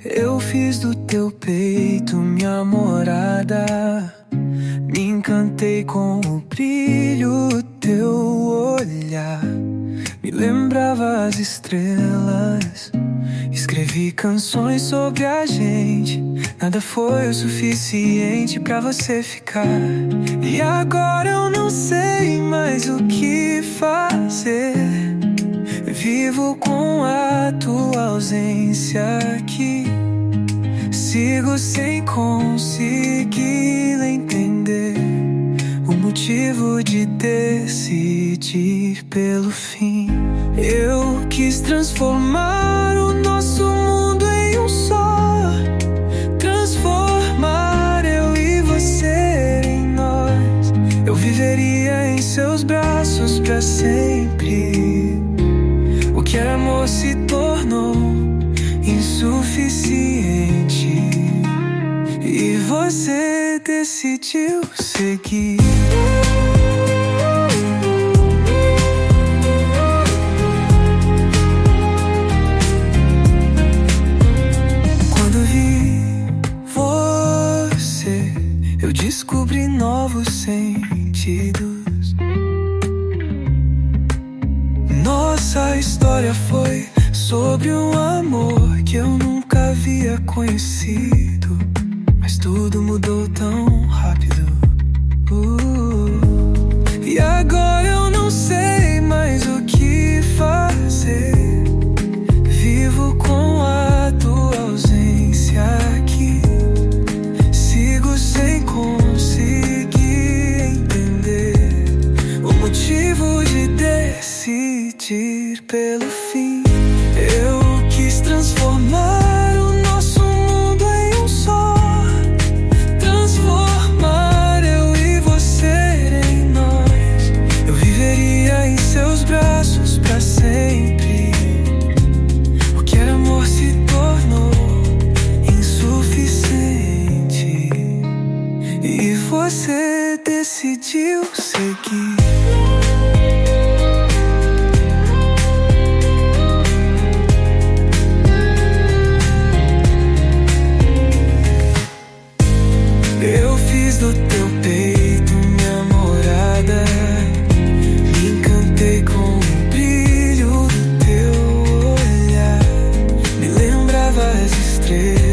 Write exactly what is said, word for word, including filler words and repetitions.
Eu fiz do teu peito minha morada, me encantei com o brilho do teu olhar. Me lembrava as estrelas, escrevi canções sobre a gente. Nada foi o suficiente pra você ficar. E agora eu não sei mais o que fazer. Vivo com a tua ausência aqui. Sigo sem conseguir entender o motivo de decidir pelo fim. Eu quis transformar o nosso mundo em um só, transformar eu e você em nós. Eu viveria em seus braços pra sempre. O que era amor se tornou insuficiente e você decidiu seguir. Quando vi você, eu descobri novos sentidos. Nossa história foi sobre um amor que eu nunca havia conhecido, mas tudo mudou tão rápido. uh, E agora eu não sei mais o que fazer. Vivo com a tua ausência aqui. Sigo sem conseguir entender o motivo de decidir pelo fim. Eu quis transformar o nosso mundo em um só, transformar eu e você em nós. Eu viveria em seus braços pra sempre. O que era amor se tornou insuficiente e você decidiu seguir. Eu fiz do teu peito minha morada, me encantei com o brilho do teu olhar. Me lembrava as estrelas,